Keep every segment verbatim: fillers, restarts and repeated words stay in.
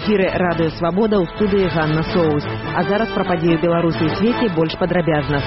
эфіры радыё Свабода, ў студыі Ганна Соус. А зараз пра падзеі Беларусі і свеце больш падрабязна.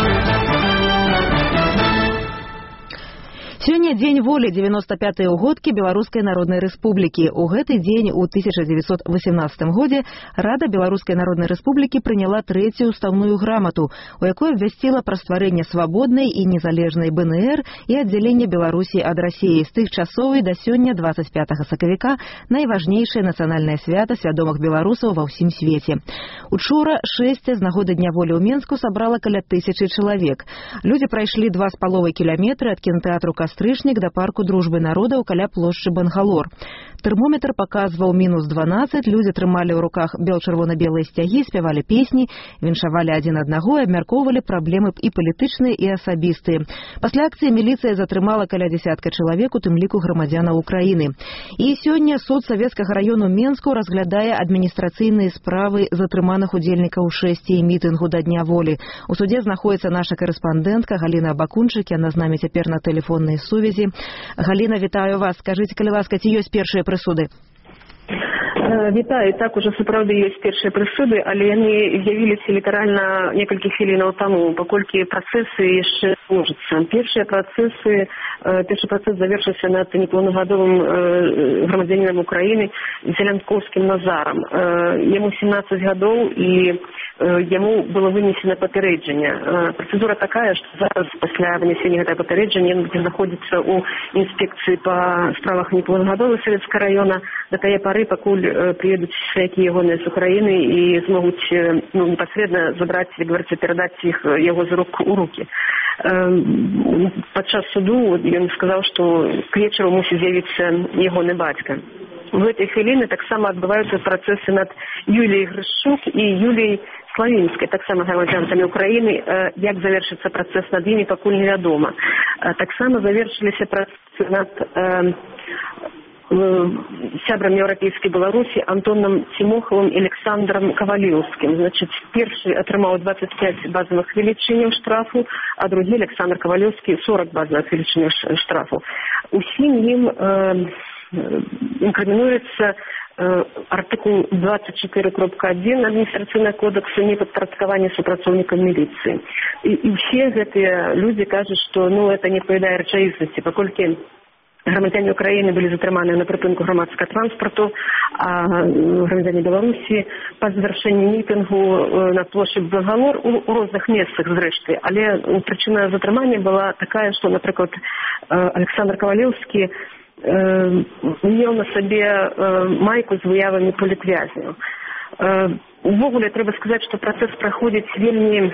Сёння дзень волі дзевяносто пятыя ўгодкі Беларускай Народнай Рэспублікі. У гэты дзень у тысяча девятьсот восемнадцатым годзе Рада Беларускай Народнай Рэспублікі прыняла трэцюю ўставную грамату, у якой абвясціла пра стварэнне свабоднай і незалежнай бэ эн эр і аддзялення Беларусі ад Расіі. З тых часоў і да сёння двадцать пятага сакавіка найважнейшае нацыянальнае свята свядомых беларусаў ва ўсім свеце. Учора шэсце з нагоды Дня волі ў Менску сабрала каля тысячы чалавек. Людзі прайшлі два з паловай кіламетры ад кінотэатру Кастрычнік да парку дружбы народаў каля плошчы Бангалор. Тэрмометр паказваў мінус дванаццаць, людзі трымалі ў руках бел-чырвона-белыя сцягі, спявалі песні, віншавалі адзін аднаго і абмяркоўвалі праблемы і палітычныя, і асабістыя. Пасля акцыі міліцыя затрымала каля дзясятка чалавек, у тым ліку грамадзянаў Украіны. І сёння суд Савецкага раёну Менску разглядае адміністрацыйныя справы затрыманых удзельнікаў шэсці мітынгу да Дня волі. У судзе знаходзіцца наша карэспандэнтка Галіна Бакунчык, яна з намі цяпер на тэлефоннай сувязі. Галіна, вітаю вас. Скажыце, калі ласка, ці ёсць першыя прысуды? Вітаю, так, уже сапраўды ёсць першыя прысуды, але яны з'явіліся літаральна некалькі хвілінаў таму, паколькі працэсы яшчэ множацца. Першыя працэсы, першы працэс завершыўся над непаўнагадовым грамадзянінам Украіны Зелянковскім Назарам. Яму семнадцаць гадоў і яму было вынесена папярэджанне. Працэдура такая, што зараз пасля вынесення гэтага папярэджання ён будзе знаходзіцца ў інспекцыі па справах непаўнагадовых Савецкага раёна да тае пары, пакуль приедуць сваякі ягоныя з Украіны і змогуць ну, непасрэдна забраць, як говорится, перадаць іх яго з рук у рукі. Падчас суду ён сказаў, што к вечару мусіць з'явіцца ягоны бацька. В этой хвіліны таксама адбываюцца працэсы над Юліяй Грышчук і Юліяй Славінскай, таксама грамадзянкамі Украіны. Як завершыцца працэс над імі, пакуль невядома. Таксама завершыліся працэсы над сябрам Еўрапейскай Беларусі Антонам Цімохавым і Александром Кавалеўскім. Значит, першы атрымаў двадцать пять базовых велічыняў штрафу, а другі Александр Кавалеўскі сорок базовых велічыняў штрафу. Усім ім э, инкриминуется э, артикул двадцать четыре кропка один административного кодекса неподпорядкование супрацовников милиции. И, и все эти люди кажут, что ну, это не отвечает рэчаіснасці, паколькі громадяне Украины были затрыманы на прыпынку громадского транспорту, а громадяне Беларусі по завершении митингу на площади Бангалор у, у разных местах зрэшты. Але причина затрымання была такая, что, например, Александр Кавалеўскі меў на сабе майку з выявамі палітвязняў. Увогуле, трэба сказаць, што працэс праходзіць вельмі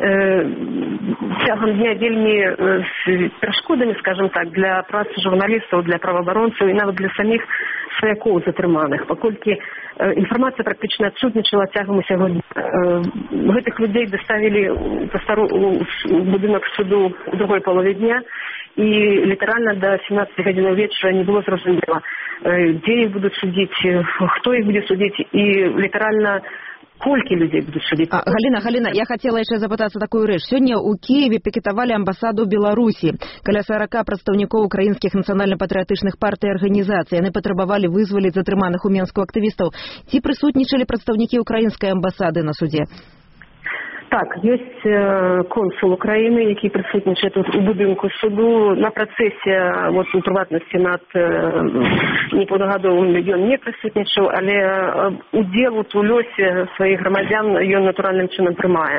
цягам дня вельмі з перашкодамі, скажем так, для працы журналістаў, для праваабаронцаў і нават для саміх сваякоў затрыманых, паколькі інфармацыя практычна адсутнічала цягам усяго дня. Гэтых людзей даставілі у будынак суду у другой палове дня, і літаральна до семнадцати гадзінаў вечара не было зразумела, дзе іх будуць судзіць, хто іх будзе судзіць, і літаральна колькі людзей будуць судзіць. А, Галіна, Галіна, я хацела яшчэ запытацца такую рэч. Сёння ў Кіеве пікетавалі амбасаду Беларусі. Каля сорока прадстаўнікоў украінскіх нацыянальна-патрыятычных партый і арганізацый. Яны патрабавалі вызваліць затрыманых у Менску актывістаў. Ці прысутнічалі прадстаўнікі украінскай амбасады на судзе? Так, ёсць консул Украіны, які прысутнічае тут у будынку суду. На працэсе, вот, у прыватнасці над непаўнагадовым ён не прысутнічаў, але удзел у лёсе сваіх грамадзян ён натуральным чынам прымае.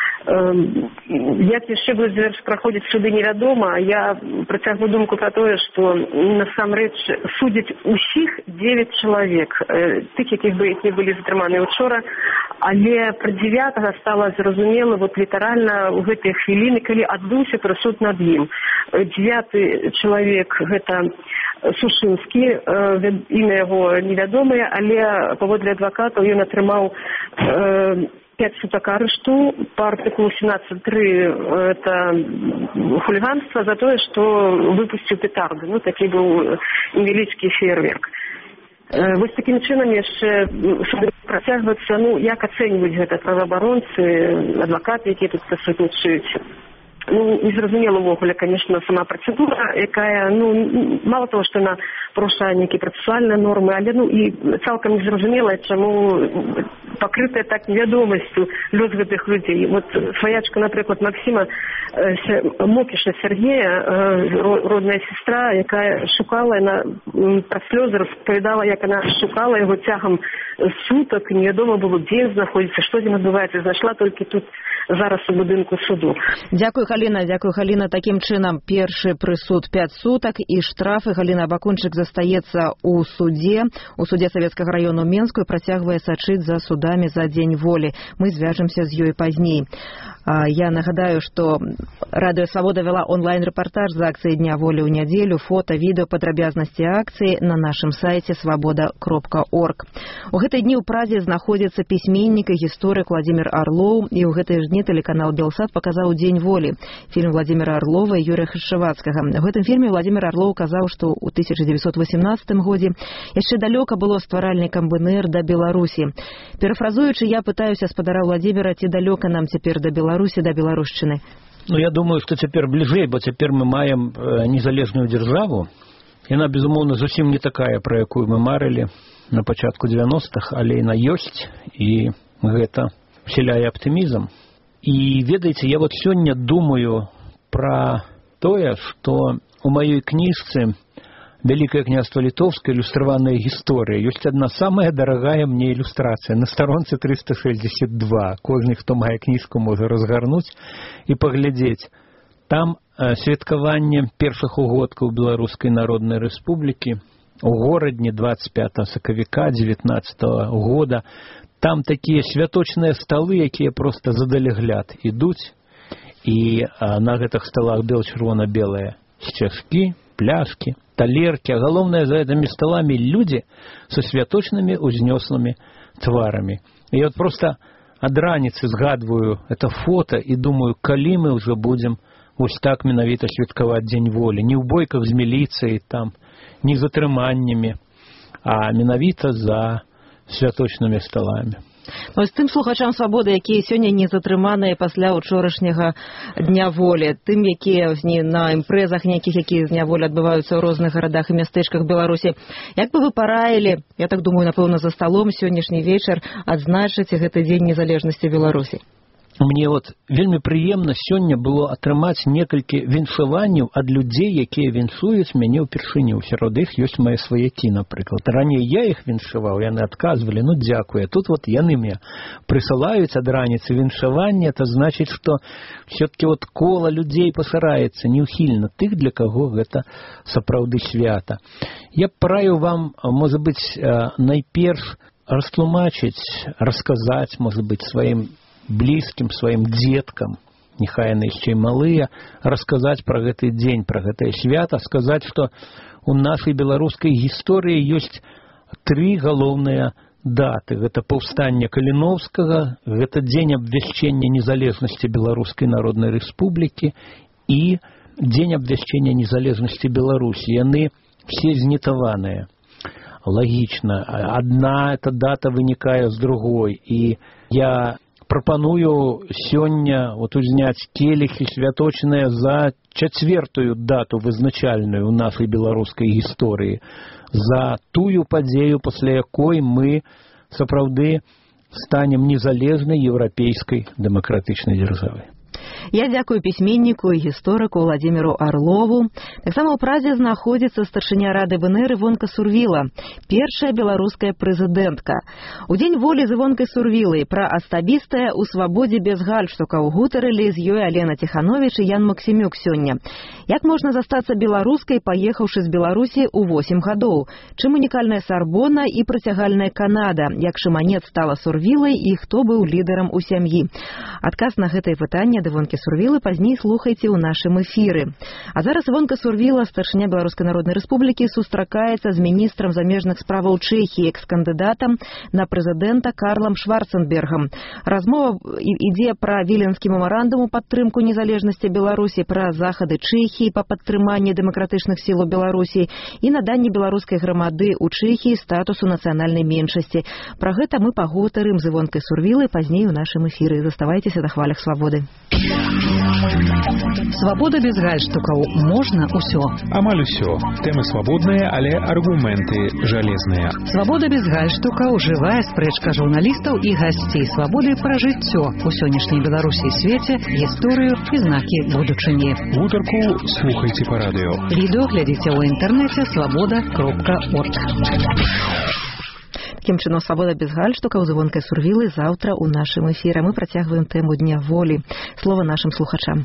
Як яшчэ будуць праходзіць суды, невядома. Я працягваю думку пра тое, што насамрэч судзяць усіх девять чалавек, тых, якіх бы які былі затрыманы учора, але пра дзевятага стала зразумела вот літаральна ў гэтыя хвіліны, калі адбыўся прысуд над ім. Дзевяты чалавек гэта Сушынскі, імя яго невядомае, але паводле адвакатаў ён атрымаў пять суток арышту по артикулу семнадцать три, это хулиганство за то, что выпустил петарды. Ну, такой был невеличкий фейерверк. Вось таким чином яшчэ суды працягваюцца, ну, як ацэньваюць гэта праваабаронцы, адвакаты, якія тут прысутнічаюць. Ну, незразумела ўвогуле, конечно, сама процедура, якая, ну, мало того, что она порушае некие процессуальные нормы, але, ну, и цалкам незразумела, чему покрытая так невядомостью лёс гэтых людей. Вот сваячка, например, Максима Мокиша Сергея, родная сестра, якая шукала, она про слезы распавядала, як она шукала его тягом суток, невядома было, где знаходится, что здесь отбывается, знайшла только тут зараз у будынку суду. Дякую, Галина, дякую, Галина. Таким чынам, першы прысуд пять суток і штрафы. Галина Бакунчык застаецца у суде, у суде Советского района Менску і працягвае сачыць за судамі за дзень волі. Мы звяжемся з ёй пазней. Я нагадаю, что Радио Свобода вела онлайн-репортаж з акцыі Дня волі ў нядзелю, фото, відео, падрабязнасці акцыі на нашым сайце свобода кропка орг. У гэтыя дні ў Празе знаходзіцца пісьменнік і гісторык Владимир Орлов, і ў гэтыя ж дні телеканал Белсат показаў Дзень волі, фільм Владимира Орлова і Юрия Хрышчавацкага. У гэтым фільме Владимир Орлов казаў, што ў тысяча девятьсот восемнадцатым годзе яшчэ далёка было стваральнікам БНР да Беларусі. Перафразуючы, я пытаюся спадара Владимира, ці далёка нам цяпер да Беларусі, да беларушчыны? Ну, я думаю, што цяпер бліжэй, бо цяпер мы маем незалежную дзяржаву. Яна, безумоўна, зусім не такая, пра якую мы марылі на пачатку девяностых, але яна ёсць, і гэта вселяе аптымізм. І, ведаеце, я вот сёння думаю пра тое, што у маёй кніжцы «Великое княжество Литовское. Иллюстрованная история» ёсць одна самая дорогая мне иллюстрация на сторонце триста шестьдесят два. Кожны, хто мае книжку, можа разгарнуць і паглядзець. Там э, святкаванне першых угодкаў Беларускай Народнай Рэспублікі у горадні двадцать пятого сакавіка девятнадцатого года. Там такія святочныя сталы, якія просто задалегляд ідуць, і э, на гэтых сталах бел-чырвона-белыя сцяжкі, пляшки, талерки, а галоўнае, за этими столами люди со святочными узнёслыми тварами. И вот просто ад раніцы згадваю это фото и думаю, калі мы уже будем вось так менавіта святкаваць Дзень волі, не ў бойках з міліцыяй там, не з атрыманнямі, а менавіта за святочнымі столами. Ось тым слухачам свабоды, якія сёння не затрыманыя пасля учорашняга Дня волі, тым, якія на імпрэзах нейкіх, якія з Дня волі адбываюцца ў розных гарадах і мястэчках Беларусі, як бы вы параілі, я так думаю, напэўна, за сталом сённяшні вечар адзначыць гэты дзень незалежнасці Беларусі? Мне вот вельмі прыемна сёння было атрымаць некалькі віншаванняў ад людзей, якія віншуюць мяне ўпершыню. Сярод іх ёсць мае сваякі, напрыклад. Раней я іх віншаваў, яны адказвалі, ну дзякуй. А тут вот яны мне прысылаюць ад раніцы віншаванне, это значыць, што все-таки вот кола людзей пашыраецца неўхільна тых, для каго гэта сапраўды свята. Я параю вам, можа быць, найперш растлумачыць, расказаць, можа быць, сваім близким, своим деткам, нехай яны яшчэ малыя, расказаць пра гэты дзень, пра гэтае свята, сказаць, што у нашай беларускай гісторыі ёсць тры галоўныя даты. Гэта паўстанне Каліноўскага, гэта дзень абвяшчэння незалежнасці Беларускай Народнай Рэспублікі і дзень абвяшчэння незалежнасці Беларусі. Яны все знітаваныя. Лагічна. Адна эта дата вынікае з другой. І я прапаную сёння вот узняць келіхі святочныя за чацвертую дату вызначальную ў нашай беларускай гісторыі, за тую падзею, пасля якой мы сапраўды станем незалежнай еўрапейскай дэмакратычнай дзяржавай. Я дзякую пісьменніку і гісторыку Владимиру Орлову. Таксама ў Празе знаходзіцца старшыня Рады БНР Івонка Сурвіла, першая беларуская прэзідэнтка. У Дзень волі з Івонкай Сурвілай пра асабістае ў свабодзе без гальштукаў гутарылі з ёй Алена Ціхановіч і Ян Максімюк сёння. Як можна застацца беларускай, паехаўшы з Беларусі ў восем гадоў? Чым унікальная Сарбона і прыцягальная Канада? Як Шыманет стала Сурвілай і хто быў лідарам у сям'і? Адказ на гэтае пытанне Івонкі Сурвілы пазней слухайце ў нашым эфіры. А зараз Івонка Сурвіла, старшыня Беларускай Народнай Рэспублікі, сустракаецца з міністрам замежных справаў Чэхіі, экс-кандыдатам на прэзідэнта Карлам Шварценбергам. Размова ідзе пра Віленскі мемарандум у падтрымку незалежнасці Беларусі, пра захады Чэхіі па падтрыманні дэмакратычных сіл у Беларусі і наданні беларускай грамады ў Чэхіі статусу нацыянальнай меншасці. Пра гэта мы пагутарым з Івонкай Сурвілай пазней у нашым эфіры. Заставайцеся на хвалях свабоды. Свабода без гальштукаў. Можна ўсё. Амаль усё. Тэмы свабодныя, але аргументы жалезныя. Свабода без гальштукаў. Жывая спрэчка журналістаў і гасцей свабоды пра жыццё у сённяшняй Беларусі і свеце, гісторыю і знакі будучыні. Гутарку слухайце па радыё. Відэо глядзіце ў інтэрнэце свабода кропка орг. Таким чынам, свабода без гальштукаў з Івонкай Сурвілай заўтра ў нашым эфіры. Мы працягваем тэму Дня волі. Слова нашым слухачам.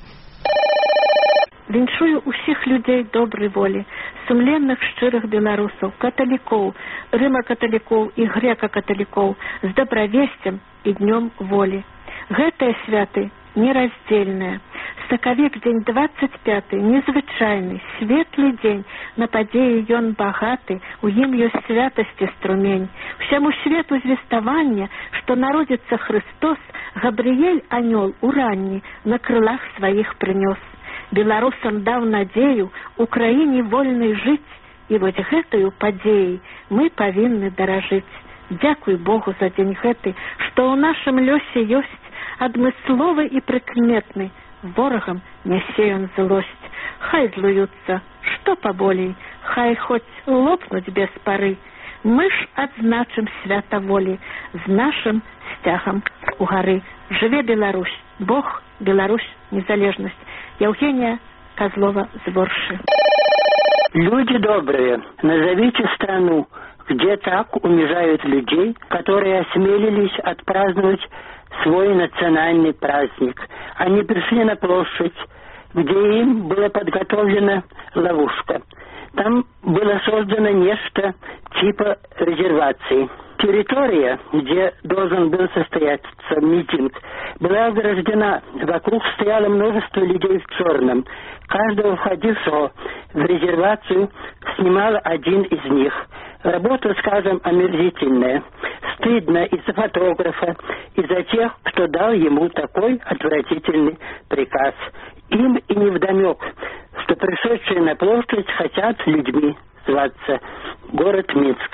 Віншую ўсіх людзей добрай волі, сумленных шчырых беларусаў, каталікоў, рыма-каталікоў і грэка-каталікоў з дабравесцем і днём волі. Гэтыя святы нераздзельныя. Сакавік дзень двадцать пяты, незвычайны, светлы дзень, на падзеі ён багаты, у ім ёсць святасці струмень. Усяму свету звеставання, што народзіцца Христос, Габрыель анёл уранні на крылах сваіх прынёс. Беларусам даў надзею у краіне вольнай жыць, і вось гэтую падзеяй мы павінны даражыць. Дзякуй Богу за дзень гэты, што ў нашым лёсе ёсць адмысловы і прыкметны, ворагам нясе ён злосць. Хай злуюцца, што паболей, хай хоць лопнуць без пары. Мы ж адзначым свята волі з нашым сцягам у гары. Жыве Беларусь, Бог, Беларусь, незалежнасць. Евгения Козлова з Ворши. Люди добрые, назовите страну, где так унижают людей, которые осмелились отпраздновать свой национальный праздник. Они пришли на площадь, где им была подготовлена ловушка. Там было создано нечто типа резервации. Территория, где должен был состояться митинг, была ограждена. Вокруг стояло множество людей в черном. Каждого входившего в резервацию снимал один из них. Работа, скажем, омерзительная. Стыдно и за фотографа, и за тех, кто дал ему такой отвратительный приказ. Им и невдомек, что пришедшие на площадь хотят людьми зваться. Город Минск.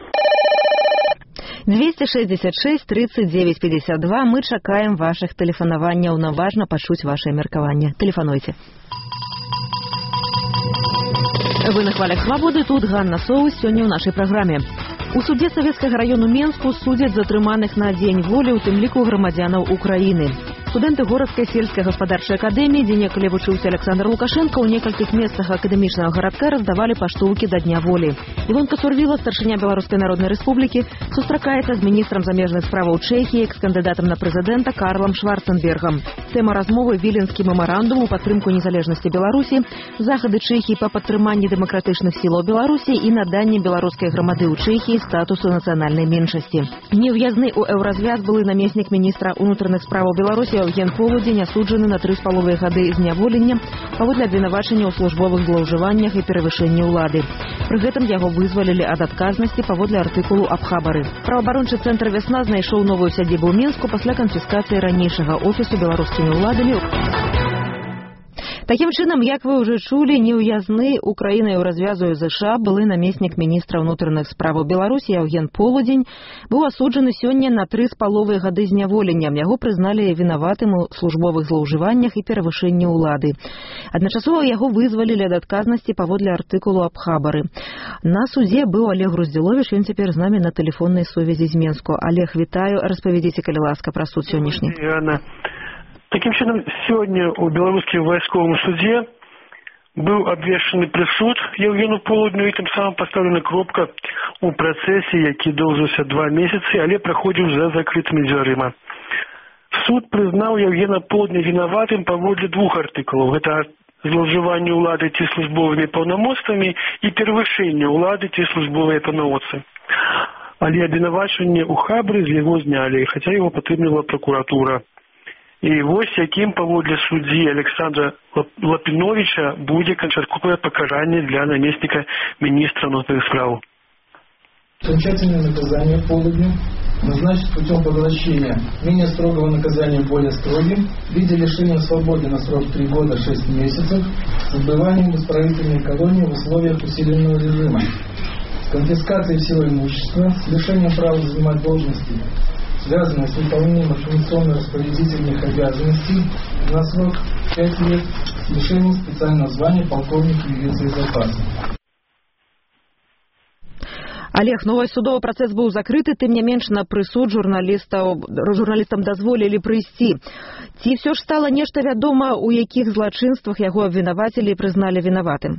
двести шестьдесят шесть тридцать девять пятьдесят два. Мы чакаем ваших тэлефанаванняў. Нам важна пачуць вашае меркаванне. Тэлефануйце. Вы на хвалях свабоды. Тут Ганна Соус сёння ў нашай праграме. У суде Савецкага раёну Менску судзяць затрыманых на дзень волі, у тым ліку грамадзянаў Украіны. Студэнты городской сельской гаспадарчай акадэміі, дзе некалі вучыўся Александр Лукашенко, у некалькіх месцах акадэмічнага гарадка раздавалі паштоўкі да Дня волі. Івонка Сурвіла, старшыня Беларускай народнай рэспублікі, сустракаецца з міністрам замежных справаў Чэхіі, экс-кандыдатам на прэзідэнта Карлам Шварценбергам. Тэма размовы – Віленскі мемарандум у падтрымку незалежнасці Беларусі, захады Чэхіі па падтрыманні дэмакратычных сілаў Беларусі і наданне беларускай грамады ў Чэхіі статусу нацыянальнай меншасці. Неўязны у еўразвяз былы намеснік міністра ўнутраных справаў Беларусі Евген Полудзень асуджаны на тры з паловай гады зняволення паводле абвінавачання ў службовых злоўжываннях і перавышэнні ўлады. Пры гэтым яго вызвалілі ад адказнасці паводле артыкулу аб хабары. Праваабарончы цэнтр «Вясна» знайшоў новую сядзібу ў Мінску пасля канфіскацыі ранейшага офісу беларускімі ўладамі. Такім чынам, як вы ўжо чулі, неўязны у краінай у развязу ЗША былы намеснік міністра ўнутраных справаў Беларусі Евген Полудзень быў асуджаны сёння на тры з паловай гады зняволення. Яго прызналі вінаватым у службовых злоўжываннях і перавышэнні ўлады. Адначасова яго вызвалілі ад адказнасці паводле артыкулу аб хабары. На судзе быў Олег Груздзіловіч, ён цяпер з намі на тэлефоннай сувязі з Менску. Олег, вітаю, распавядзіце, калі ласка, пра суд сённяшні. Таким чином, сегодня у белорусском войсковом суде был обвешаны присуд Евгену Полудню, и тем самым поставлена кропка у процессе, який довжився два месяцы, але проходил за закрытыми дверима. Суд признал Евгена Полудня виноватым паводле двух артыкулов. Это злоўжыванне улады ці службовыми полномоцтвами и перавышэнне улады ці службовые полномоцтвы. Але обвинувачення у хабры з яго знялі, хотя его потребовала прокуратура. І вось яким паводле суддзі Александра Лапиновича будет канчатковое покарание для наместника министра внутренних справ. Окончательное наказание Полудню назначить путем поглощения менее строгого наказания более строгим в виде лишения свободы на срок три года шесть месяцев с отбыванием в исправительной колонии в условиях усиленного режима, с конфискацией всего имущества, с лишением права занимать должности связанные с выполнением организационно-распорядительных обязанностей на срок пять лет с лишением специального звания полковник милиции запаса. Олег, новый судовый працэс быў закрыты, тым не менш на прысуд журналістаў журналістам дазволілі прыйсці. Ці ўсё ж стала нешта вядома, у якіх злачынствах яго абвінавацілі і прызналі вінаватым?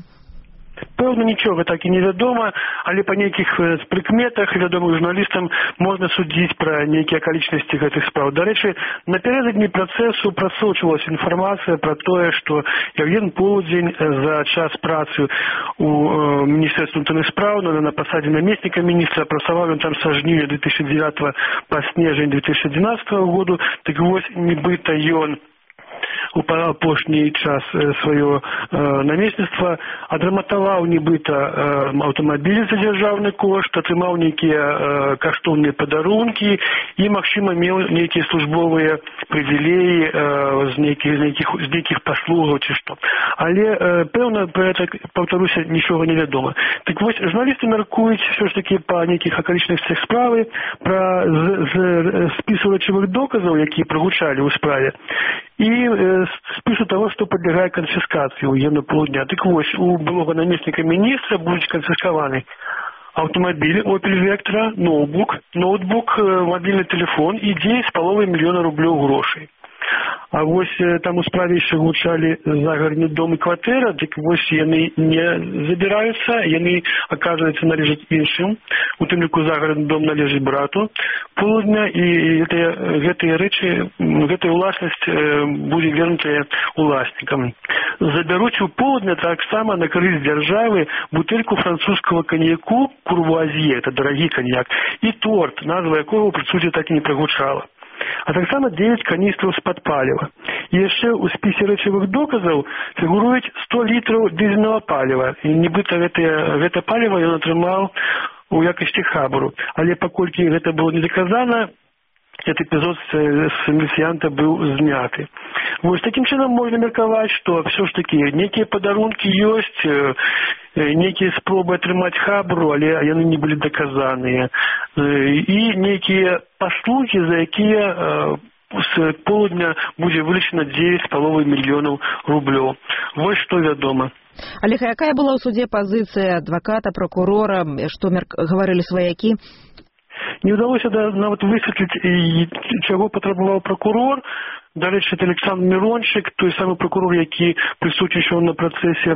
Пэўна, нічога так і не вядома, але па нейкіх прыкметах вядомых журналістам можна судзіць пра нейкія акалічнасці гэтых спраў. Дарэчы, напярэдадні працэсу прасочвалася інфармацыя пра тое, што Евген Полудзень за час працы у Міністэрстве ўнутраных спраў на пасадзе намесніка міністра працаваў ён там са жніўня две тысячи девятого па снежань две тысячи двенадцатого году. Так вось, нібыта ён у апошні час сваё э, намесніцтва адраматаваў нібыта э, аўтамабіль за дзяржаўны кошт, атрымаў нейкія э, каштоўныя падарункі і, магчыма, меў нейкія службовыя прывілеі э, з нейкіх, з нейкіх, з нейкіх паслугаў ці што. Але э, пэўна пра гэта, паўтаруся, нічога не вядома. Так вось, журналісты мяркуюць ўсё ж такі па нейкіх акалічнасцях справы пра з, з спісу рэчавых доказаў, якія прагучалі ў справе, і э, спису того, что подлягае конфискации у Евгена Полудня. Так вось, у былога наместника министра будут конфискованы автомобиль Opel Vectra, ноутбук, ноутбук, мобильный телефон и девять с половиной миллиона рублей грошей. А вось там у справе яшчэ гучалі загародны дом і кватэра, дык вось яны не забіраюцца, яны, аказваецца, належаць іншым. У тым ліку загарадны дом належыць брату Полудня, і гэтыя, гэтыя рэчы, гэтая ўласнасць будзе вернутая уласнікам. Забяруць у Полудня таксама на карысць дзяржавы бутэльку французскага каньяку Курвуазье, это дарагі каньяк, і торт, назва якога пры судзе так і не прагучала. А таксама девять каністраў з-пад паліва. І яшчэ ў спісе рэчавых доказаў фігуруюць сто літраў дызельнага паліва. І нібыта гэта, гэта паліва ён атрымаў у якасці хабару. Але паколькі гэта было не даказана, этот эпизод с милицианта был зняты. Вот таким чином можно мерковать, что все ж таки некие подарунки есть, некие спробы атрымаць хабару, але яны не были доказаныя. И некие паслуги, за якія с Полудня будзе вылечена девять с половиной миллионов рублей. Вот что вядома. Олег, а якая была ў судзе пазіцыя адваката, прокурора, што гаварылі сваякі? Не удалося да, нават высветліць, чаго патрабаваў прокурор. Дарэчы, это Александр Мирончик, той самы прокурор, які прысутнічаў на працэсе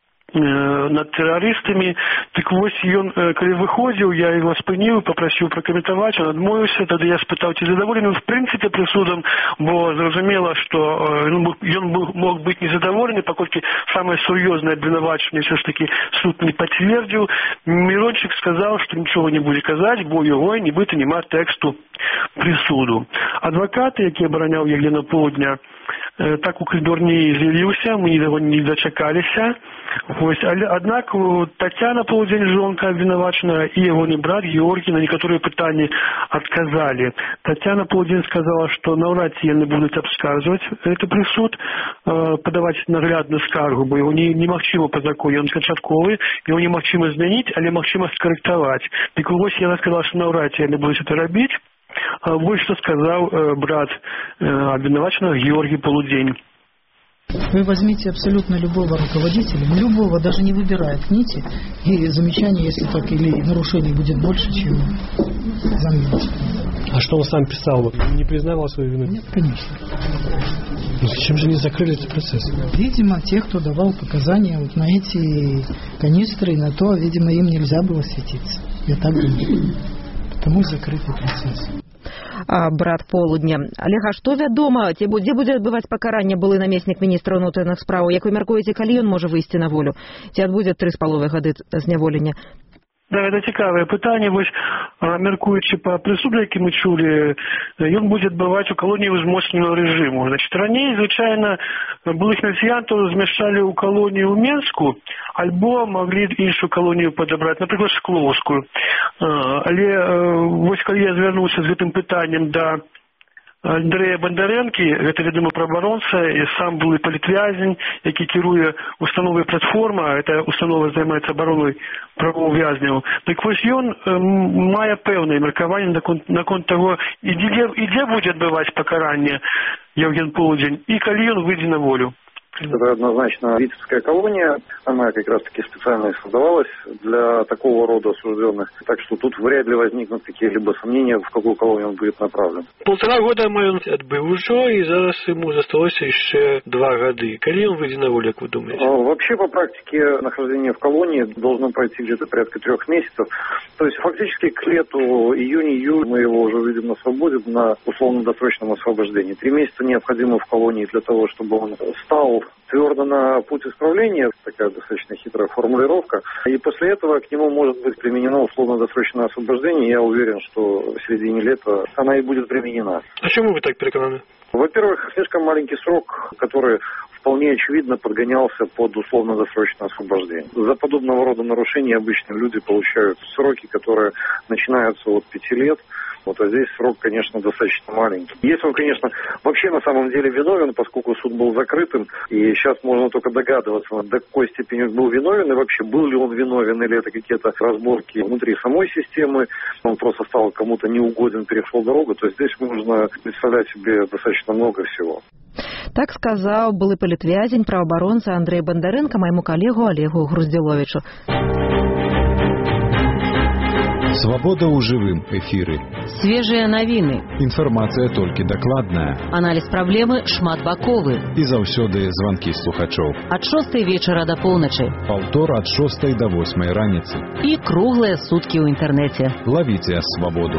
над тэрарыстамі. Так вось ён, калі выходзіў, я яго спыніў, папрасіў пракаментаваць, он адмовіўся. Тады я спытаў, ці задаволены в прынцыпе прысудам, бо зразумела, што ён мог быць незадаволены, паколькі самае сур'ёзнае абвінавачванне ўсё ж такі суд не пацвердзіў. Мирончик сказаў, што нічога не будзе казаць, бо ў яго нібыта няма тэксту прысуду. Адвакаты, які абараняў Евгена Полудня, так у коридор не з'явіўся, мы яго не дачакаліся. Вось, аднак Тацяна Полудзень, жонка абвінавачанага, і ягоны брат Георгій на некаторыя пытанні адказалі. Тацяна Полудзень сказала, што наўрад ці яны будуць абскарджваць гэты прысуд, падаваць наглядную скаргу, бо яго немагчыма па законе, ён канчатковы, яго немагчыма змяніць, але магчыма скарэктаваць. Дык вось яна сказала, што наўрад ці яны будуць это рабіць. Вот что сказал э, брат э, обвинуваченного Георгий Полудень. Вы возьмите абсолютно любого руководителя, любого, даже не выбирая к нити, и замечаний, если так, или нарушений будет больше, чем заметить. А что он сам писал? Не признавал свою вину? Нет, конечно. Ну зачем же не закрыли этот процесс? Видимо, те, кто давал показания вот на эти канистры, на то, видимо, им нельзя было светиться. Я так думаю. Потому закрытый процесс. А, брат Полудня. Олег, а што вядома, ці будзе будзе адбываць пакаранне былы намеснік міністра ўнутраных спраў? Як вы мяркуеце, калі ён можа выйсці на волю? Ці адбудзе тры з паловай гады зняволення? Да, это цікавае пытанне. Вось, мяркуючы па прысуду, які мы чулі, ён будзе адбываць у калоніі ўзмоцненага рэжыму. Значит, раней, звычайна, былых міліцыянтаў змяшчалі ў калонію ў Менску, альбо маглі іншую калонію падабраць, напрыклад, Шклоўскую. Але вось, калі я звярнуўся з гэтым пытаннем да Андрэя Бандарэнкі, гэта вядомы праабаронца, і сам былы палітвязень, які кіруе установай платформа, эта установа займаецца абаронай правоў вязняў. Так вось ён мае пэўнае меркаванне наконт таго, і дзе, і дзе будзе адбываць пакаранне Евген Полудзень, і калі ён выйдзе на волю. Это однозначно Витебская колония, она как раз-таки специально и создавалась для такого рода осужденных. Так что тут вряд ли возникнут какие-либо сомнения, в какую колонию он будет направлен. Полтора года он отбыл уже, и зараз ему осталось еще два года. Когда он выйдет на волю, как вы думаете? Вообще, по практике, нахождение в колонии должно пройти где-то порядка трех месяцев. То есть, фактически, к лету, июнь-июль мы его уже увидим на свободе, на условно-досрочном освобождении. Три месяца необходимо в колонии для того, чтобы он стал твердо на путь исправления, такая достаточно хитрая формулировка, и после этого к нему может быть применено условно-досрочное освобождение. Я уверен, что в середине лета она и будет применена. А чему вы так переконаны? Во-первых, слишком маленький срок, который вполне очевидно подгонялся под условно-досрочное освобождение. За подобного рода нарушения обычно люди получают сроки, которые начинаются от пяти лет. Вот, а здесь срок, конечно, достаточно маленький. Если он, конечно, вообще на самом деле виновен, поскольку суд был закрытым, и сейчас можно только догадываться, до какой степени он был виновен, и вообще был ли он виновен, или это какие-то разборки внутри самой системы, он просто стал кому-то неугоден, перешел дорогу, то здесь можно представлять себе достаточно много всего. Так сказаў былы палітвязень, праваабаронца Андрэй Бандарэнка майму калегу Олегу Груздзіловічу. Свабода ў жывым эфіры. Свежыя навіны. Інфармацыя толькі дакладная. Аналіз праблемы шматбаковы. І заўсёды званкі слухачоў. Ад шостай вечара да поўначы. Паўтор ад шостай да восьмай раніцы. І круглыя суткі ў інтэрнэце. Лавіце свабоду.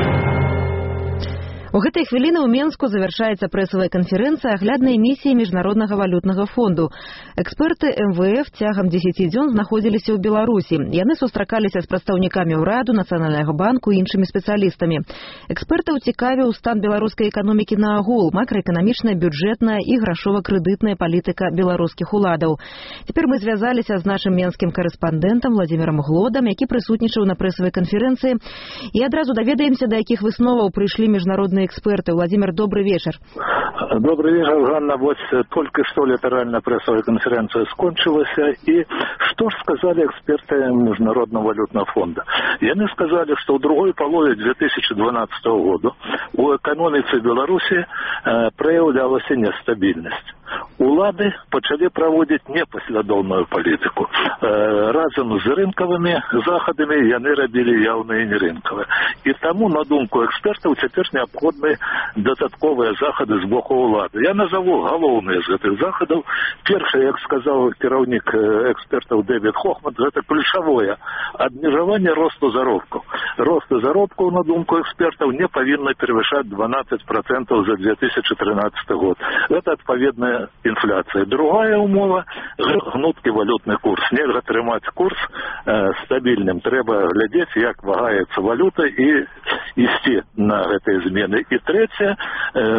У гэтай хвіліны ў Менску завяршаецца прэсавая канферэнцыя агляднай місіі Міжнароднага валютнага фонду. Эксперты эм вэ эф цягам дзесяці дзён знаходзіліся ў Беларусі. Яны сустракаліся з прадстаўнікамі ўраду, Нацыянальнага банку і іншымі спецыялістамі. Экспертаў цікавіў стан беларускай эканомікі наагул, макраэканамічная, бюджэтная і грашова-крэдытная палітыка беларускіх уладаў. Цяпер мы звязаліся з нашым менскім карэспандэнтам Владзімірам Глодам, які прысутнічаў на прэсавай канферэнцыі, і адразу даведаемся, да якіх высноваў прыйшлі міжнародныя эксперты. Владимир, добрый вечер. Добрый вечер, Ганна. Вот только что литеральная прессовая конференция скончилась. И что же сказали эксперты Международного валютного фонда? И они сказали, что в другой половине две тысячи двенадцатого года у экономики Беларуси э, проявлялась нестабильность. Улады пачалі праводзіць непаслядоўную палітыку. Э, разам з рынкавымі захадамі яны рабілі яўныя нерынкавыя. І таму, на думку экспертаў, цяпер неабходны дадатковыя захады з боку улады. Я назову галоўныя з гэтых захадаў. Першае, як сказаў кіраўнік экспертаў Дэвід Хохман, гэта ключавое абмежаванне росту заробкаў. Росту заробкаў, на думку экспертаў, не павінна перавышаць дванаццаць процентаў за две тысячи тринадцатый год. Это адпаведная инфляция. Другая умова – гнуткі валютный курс. Нельга трымаць курс э, стабильным. Трэба глядзець, як вагаецца валюта і ісці на гэтыя змены. І трэцяе, э,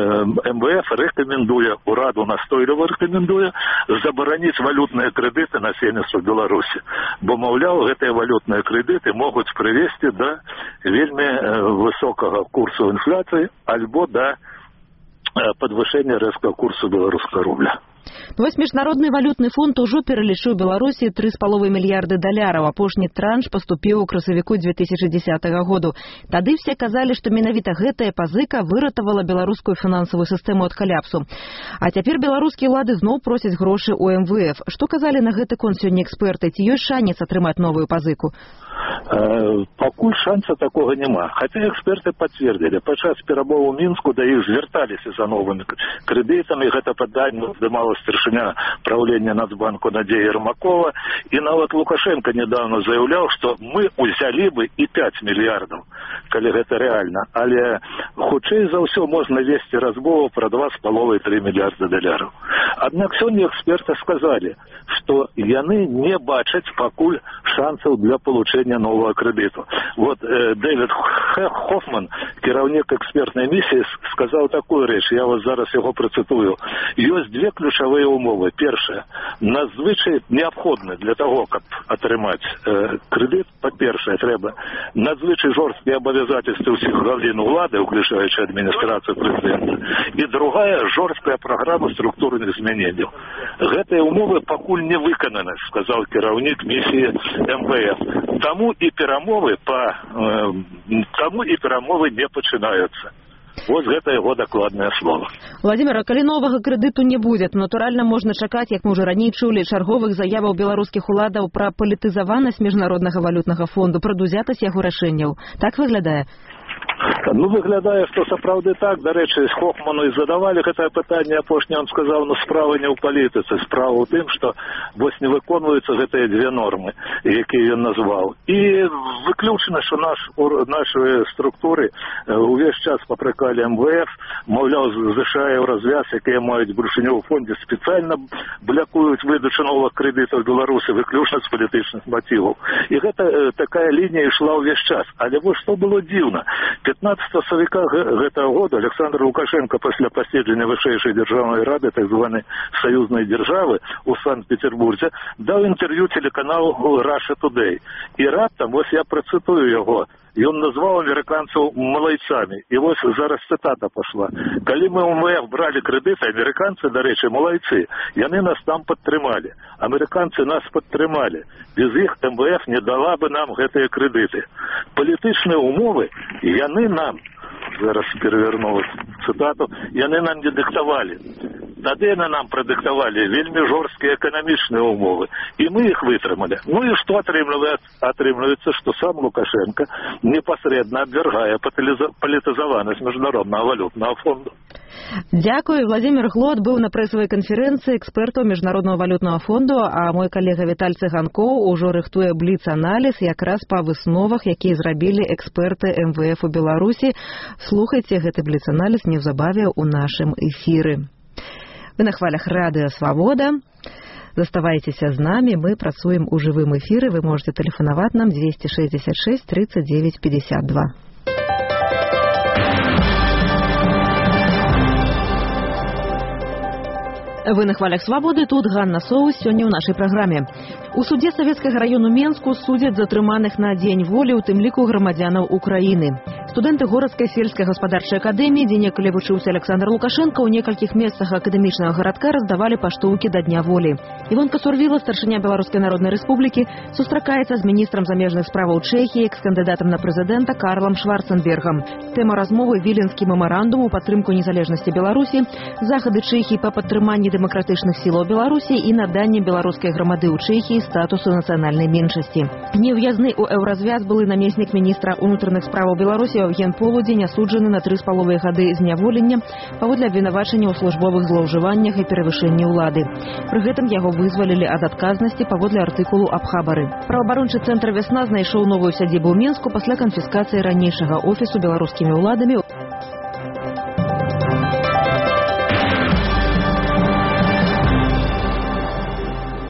эм вэ эф рэкамендуе, ураду настойліва рэкамендуе забараніць валютныя крэдыты насельніцтва Беларусі. Бо, маўляў, гэтыя валютныя крэдыты могуць прывесці да вельмі э, высокага курсу інфляцыі альбо да подвышение резкого курса белорусского рубля. Вось Міжнародны валютны фонд ужо пералічыў Беларусі тры з паловай мільярды даляраў. Апошні транш паступіў у красавіку две тысячи десятого году. Тады все казалі, што менавіта гэтая пазыка выратавала беларускую фінансавую сістэму ад каляпсу. А цяпер беларускія ўлады зноў просяць грошы ў эм вэ эф. Што казалі на гэты конт сёння эксперты? Ці ёсць шанец атрымаць новую пазыку? Э, пакуль шанса такога няма. Хаця эксперты пацвердзілі, падчас перамоваў у Мінску да іх звярталіся за новымі крэдытамі. Гэта паданне здымала старшыня правлення Нацбанку Надзея Ермакова. І нават Лукашенко недавно заявляў, што мы узялі бы і пять мільярдаў, калі гэта рэальна. Але хутчэй за ўсё можна весці размову пра два з паловай тры мільярда даляраў. Аднак сёння эксперты сказалі, што яны не бачаць пакуль шансаў для получэння аформлення нового кредиту. Вот э, Дэвид Хоффман, кіраўнік экспертной миссии, сказал такую речь, я вот зараз его процитую. Есть две ключевые умовы. Первое, надзвычай необходно для того, как отрымать э, кредит, по-перше, треба надзвычай жорсткие обязательства всех галин улады, включающие администрацию президента, и другая жорсткая программа структурных изменений. Гэтые умовы покуль не выкананы, сказал кіраўнік миссии эм вэ эф. Тому и перамовы по э, тому и перамовы не починаются. Вот гэта яго дакладнае слово. Владимир, калі новага крэдыту не будзе, натуральна можна чакаць, як мы ўжо раней чулі, чарговых заяваў беларускіх уладаў пра палітызаванасць міжнароднага валютнага фонду, пра дузятасць яго рашэнняў. Так выглядае? Ну, выглядае, што сапраўды так. Дарэчы, Хоффману і задавалі гэтае пытанне апошняе, он сказаў, ну, справа не ў палітыцы, справа ў тым, што вось не выконваюцца гэтыя две нормы, якія ён назваў. І выключана, што наш, наши структуры увесь час папракалі эм вэ эф, маўляў, ЗША і развяз, якія маюць брушыню ў фондзе, спецыяльна блякуюць выдачу новых крэдытаў Беларусі выключна з палітычных матываў. І гэта такая лінія ішла ўвесь час. Але вось што было дзіўна. пятнадцатого сакавіка гэтага года Александр Лукашенко пасля паседжання вышэйшай дзяржаўнай рады, так званай саюзнай дзяржавы у Санкт-Петербурзе, даў інтэрв'ю телеканалу Russia Today. І раптам, вось я працытую яго, ён назваў амерыканцаў малайцамі. І вось зараз цытата пашла. Калі мы эм вэ эф бралі крэдыты, амерыканцы, дарэчы, малайцы, яны нас там падтрымалі. Амерыканцы нас падтрымалі. Без іх эм вэ эф не дала бы нам гэтыя крэдыты. Палітычныя умовы яны нам, зараз пераверну цытату, яны нам не дыктавалі. Тады яны нам прадыктавалі вельмі жорсткія эканамічныя умовы. І мы іх вытрымалі. Ну і што атрымліваецца? Атрымліваецца, што сам Лукашенко непасрэдна абвяргае палітызаванасць міжнароднага валютнага фонду. Дякую. Владимир Глот быў на прэсавай канферэнцыі экспертаў міжнароднага валютнага фонду, а мой калега Віталь Цыганкоў ужо рыхтуе бліц-аналіз якраз па высновах, якія зрабілі эксперты эм вэ эф у Беларусі. Слухайце гэты бліц-аналіз неўзабаве ў нашым эфіры. Вы на хвалях радыё «Свабода». Заставайцеся з намі, мы працуем у жывым эфіры. Вы можете тэлефанаваць нам двести шестьдесят шесть тридцать девять пятьдесят два. Вы на хвалях «Свабоды», тут Ганна Соус, сёння ў нашай праграме. У суде Савецкага раёну Менску судзяць затрыманых на дзень волі, у тым ліку грамадзянаў Украіны. Студэнты горадскай сельскай гаспадарчай акадэміі, дзе некалі вучыўся Александр Лукашенко, ў некалькіх месцах акадэмічнага гарадка раздавалі паштоўкі да Дня волі. Івонка Сурвіла, старшыня Беларускай народнай рэспублікі, сустракаецца з міністрам замежных справаў Чэхіі, экс-кандыдатам на прэзідэнта Карлам Шварценбергам. Тэма размовы — Віленскі мемарандум у падтрымку незалежнасці Беларусі, захады Чэхіі па падтрыманні дэмакратычных сілаў Беларусі і наданне беларускай грамады ў Чэхіі статусу нацыянальнай меншасці. Неўязны ў еўразвяз былы намеснік міністра ўнутраных справаў Беларусі Евген Полудзень асуджаны на тры з паловай гады зняволення паводле абвінавачання ў службовых злоўжываннях і перавышэнні ўлады. Пры гэтым яго вызвалілі ад адказнасці паводле артыкулу аб хабары. Праваабарончы цэнтр «Вясна» знайшоў новую сядзібу ў Менску пасля канфіскацыі ранейшага офісу беларускімі ўладамі